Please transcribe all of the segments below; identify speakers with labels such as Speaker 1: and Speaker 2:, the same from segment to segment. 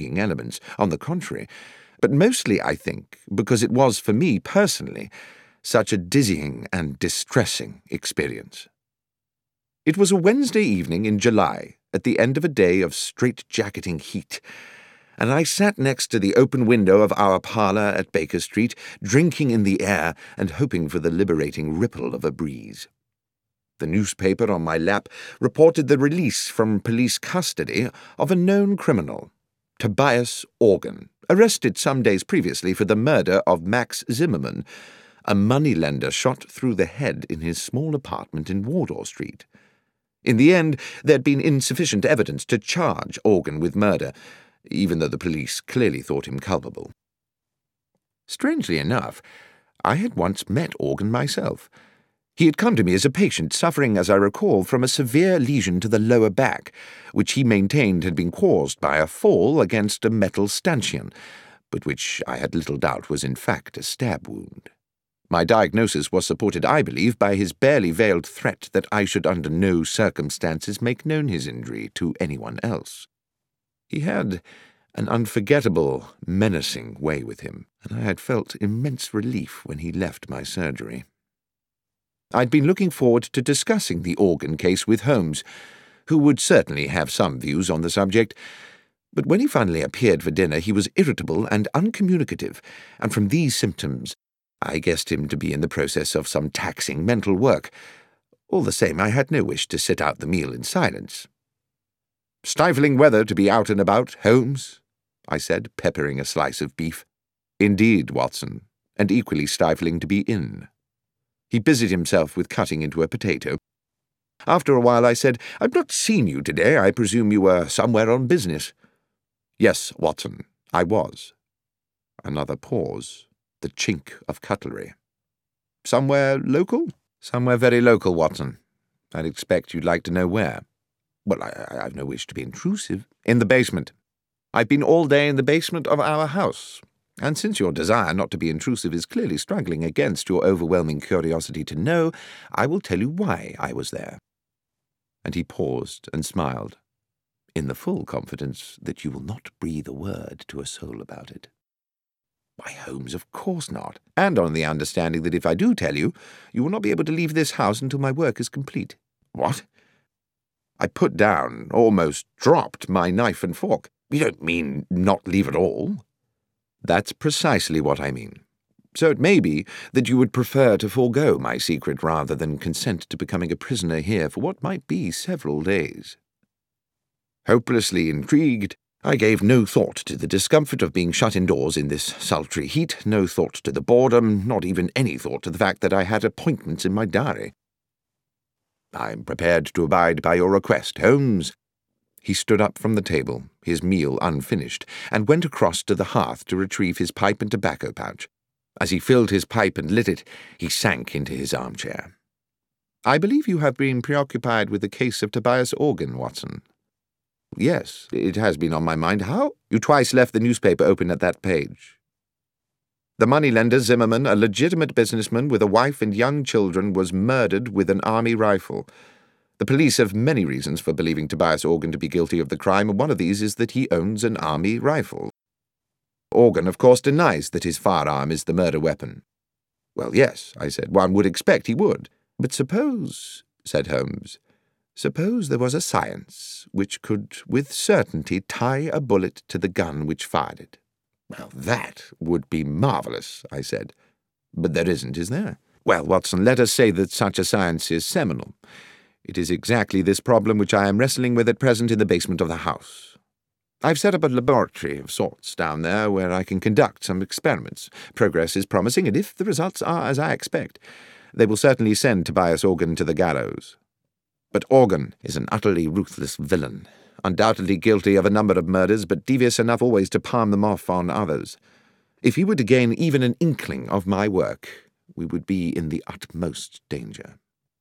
Speaker 1: elements, on the contrary, but mostly, I think, because it was, for me personally, such a dizzying and distressing experience. It was a Wednesday evening in July, at the end of a day of strait-jacketing heat, and I sat next to the open window of our parlour at Baker Street, drinking in the air and hoping for the liberating ripple of a breeze. The newspaper on my lap reported the release from police custody of a known criminal, Tobias Organ, arrested some days previously for the murder of Max Zimmermann, a moneylender shot through the head in his small apartment in Wardour Street. In the end, there had been insufficient evidence to charge Organ with murder, even though the police clearly thought him culpable. Strangely enough, I had once met Organ myself. He had come to me as a patient suffering, as I recall, from a severe lesion to the lower back, which he maintained had been caused by a fall against a metal stanchion, but which I had little doubt was in fact a stab wound. My diagnosis was supported, I believe, by his barely veiled threat that I should under no circumstances make known his injury to anyone else. He had an unforgettable, menacing way with him, and I had felt immense relief when he left my surgery. I'd been looking forward to discussing the Organ case with Holmes, who would certainly have some views on the subject, but when he finally appeared for dinner he was irritable and uncommunicative, and from these symptoms I guessed him to be in the process of some taxing mental work. All the same, I had no wish to sit out the meal in silence. "Stifling weather to be out and about, Holmes," I said, peppering a slice of beef. "Indeed, Watson, and equally stifling to be in." He busied himself with cutting into a potato. After a while I said, "I've not seen you today. I presume you were somewhere on business." "Yes, Watson, I was." Another pause. The chink of cutlery. "Somewhere local?" "Somewhere very local, Watson. I'd expect you'd like to know where." "Well, I've no wish to be intrusive." "In the basement. I've been all day in the basement of our house, and since your desire not to be intrusive is clearly struggling against your overwhelming curiosity to know, I will tell you why I was there." And he paused and smiled, in the full confidence that you will not breathe a word to a soul about it. "Why, Holmes, of course not, and on the understanding that if I do tell you, you will not be able to leave this house until my work is complete." "What?" I put down, almost dropped, my knife and fork. "You don't mean not leave at all?" "That's precisely what I mean. So it may be that you would prefer to forego my secret rather than consent to becoming a prisoner here for what might be several days." Hopelessly intrigued, I gave no thought to the discomfort of being shut indoors in this sultry heat, no thought to the boredom, not even any thought to the fact that I had appointments in my diary. "I am prepared to abide by your request, Holmes." He stood up from the table, his meal unfinished, and went across to the hearth to retrieve his pipe and tobacco pouch. As he filled his pipe and lit it, he sank into his armchair. "I believe you have been preoccupied with the case of Tobias Organ, Watson." "Yes, it has been on my mind. How?" "You twice left the newspaper open at that page. The moneylender Zimmermann, a legitimate businessman with a wife and young children, was murdered with an army rifle. The police have many reasons for believing Tobias Organ to be guilty of the crime, and one of these is that he owns an army rifle. Organ, of course, denies that his firearm is the murder weapon." "Well, yes," I said, "one would expect he would." "But suppose," said Holmes, "suppose there was a science which could with certainty tie a bullet to the gun which fired it." "Well, that would be marvellous," I said. "But there isn't, is there?" "Well, Watson, let us say that such a science is seminal. It is exactly this problem which I am wrestling with at present in the basement of the house. I've set up a laboratory of sorts down there where I can conduct some experiments. Progress is promising, and if the results are as I expect, they will certainly send Tobias Organ to the gallows. But Organ is an utterly ruthless villain, undoubtedly guilty of a number of murders, but devious enough always to palm them off on others. If he were to gain even an inkling of my work, we would be in the utmost danger."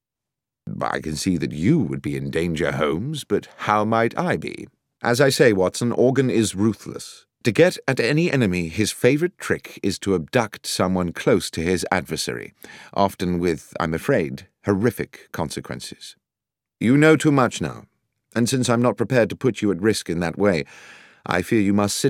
Speaker 1: "I can see that you would be in danger, Holmes, but how might I be?" "As I say, Watson, Organ is ruthless. To get at any enemy, his favourite trick is to abduct someone close to his adversary, often with, I'm afraid, horrific consequences. You know too much now, and since I'm not prepared to put you at risk in that way, I fear you must sit